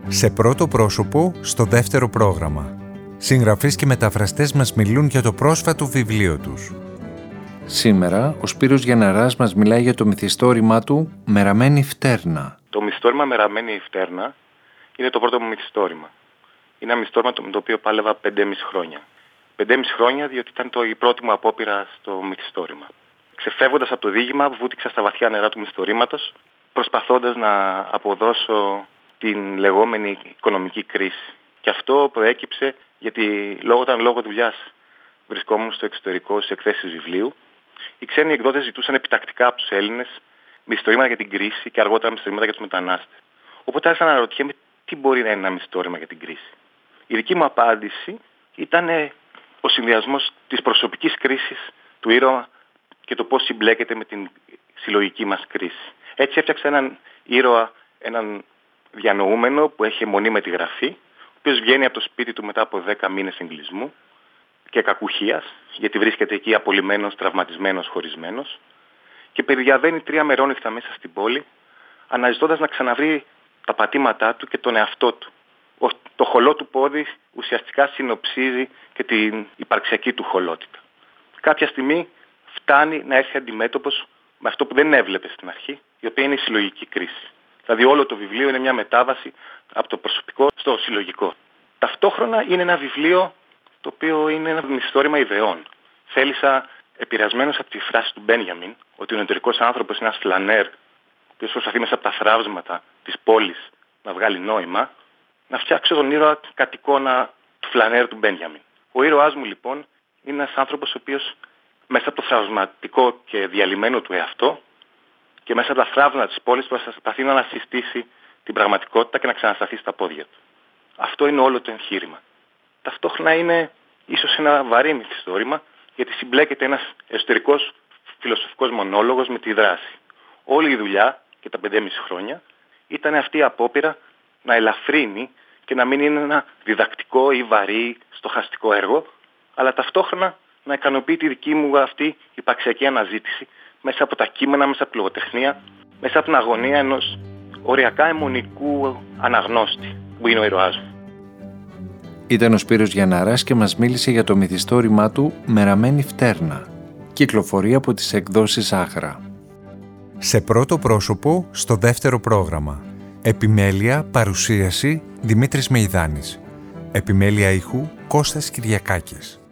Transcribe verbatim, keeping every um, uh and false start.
Σε πρώτο πρόσωπο, στο δεύτερο πρόγραμμα. Συγγραφείς και μεταφραστές μας μιλούν για το πρόσφατο βιβλίο τους. Σήμερα, ο Σπύρος Γιανναράς μας μιλάει για το μυθιστόρημά του «Μεραμένη φτέρνα». Το μυθιστόρημα «Μεραμένη φτέρνα» είναι το πρώτο μου μυθιστόρημα. Είναι ένα μυθιστόρημα με το οποίο πάλευα πεντέμισι χρόνια. Πεντέμισι χρόνια διότι ήταν το, η πρώτη μου απόπειρα στο μυθιστόρημα. Ξεφεύγοντας από το διήγημα, βούτυξα στα βαθιά νερά του μυθιστορήματος, προσπαθώντας να αποδώσω την λεγόμενη οικονομική κρίση. Και αυτό προέκυψε γιατί λόγω, όταν λόγω δουλειάς βρισκόμουν στο εξωτερικό σε εκθέσεις βιβλίου, οι ξένοι εκδότες ζητούσαν επιτακτικά από τους Έλληνες μυθιστορήματα για την κρίση και αργότερα μυθιστορήματα για τους μετανάστες. Οπότε άρχισα να αναρωτιέμαι τι μπορεί να είναι ένα μυθιστόρημα για την κρίση. Η δική μου απάντηση ήταν ο συνδυασμός της προσωπικής κρίσης του ήρωα και το πώς συμπλέκεται με την συλλογική μας κρίση. Έτσι έφτιαξα έναν ήρωα, έναν διανοούμενο που έχει αιμονή με τη γραφή, ο οποίος βγαίνει από το σπίτι του μετά από δέκα μήνες εγκλισμού και κακουχίας, γιατί βρίσκεται εκεί απολυμμένος, τραυματισμένος, χωρισμένος, και περιδιαβαίνει τρία μερόνυχτα μέσα στην πόλη, αναζητώντας να ξαναβρει τα πατήματά του και τον εαυτό του. Το χολό του πόδι ουσιαστικά συνοψίζει και την υπαρξιακή του χολότητα. Κάποια στιγμή φτάνει να έρθει αντιμέτωπος με αυτό που δεν έβλεπε στην αρχή, η οποία είναι η συλλογική κρίση. Δηλαδή όλο το βιβλίο είναι μια μετάβαση από το προσωπικό στο συλλογικό. Ταυτόχρονα είναι ένα βιβλίο το οποίο είναι ένα μυθιστόρημα ιδεών. Θέλησα, επηρεασμένος από τη φράση του Μπένιαμιν, ότι ο νοητερικός άνθρωπος είναι ένας φλανέρ, ο οποίος προσπαθεί μέσα από τα θράψματα της πόλης να βγάλει νόημα, να φτιάξω τον ήρωα κατ' εικόνα του φλανέρ του Μπένιαμιν. Ο ήρωάς μου λοιπόν είναι ένας άνθρωπος ο οποίος μέσα από το θραυσματικό και διαλυμένο του εαυτό και μέσα από τα θράψματα της πόλης προσπαθεί να ανασυστήσει την πραγματικότητα και να ξανασταθεί στα πόδια του. Αυτό είναι όλο το εγχείρημα. Ταυτόχρονα είναι ίσως ένα βαρύ μυθιστόρημα, γιατί συμπλέκεται ένας εσωτερικός φιλοσοφικός μονόλογος με τη δράση. Όλη η δουλειά και τα πεντέμισι χρόνια ήταν αυτή η απόπειρα να ελαφρύνει και να μην είναι ένα διδακτικό ή βαρύ στοχαστικό έργο, αλλά ταυτόχρονα να ικανοποιεί τη δική μου αυτή υπαρξιακή αναζήτηση μέσα από τα κείμενα, μέσα από τη λογοτεχνία, μέσα από την αγωνία ενός οριακά αιμονικού αναγνώστη που είναι ο ήρωάς μου. Ήταν ο Σπύρος Γιανναράς και μας μίλησε για το μυθιστόρημά του «Μεραμένη φτέρνα». Κυκλοφορεί από τις εκδόσεις Άχρα. Σε πρώτο πρόσωπο, στο δεύτερο πρόγραμμα. Επιμέλεια, παρουσίαση, Δημήτρης Μεϊδάνης. Επιμέλεια ήχου, Κώστας Κυριακάκης.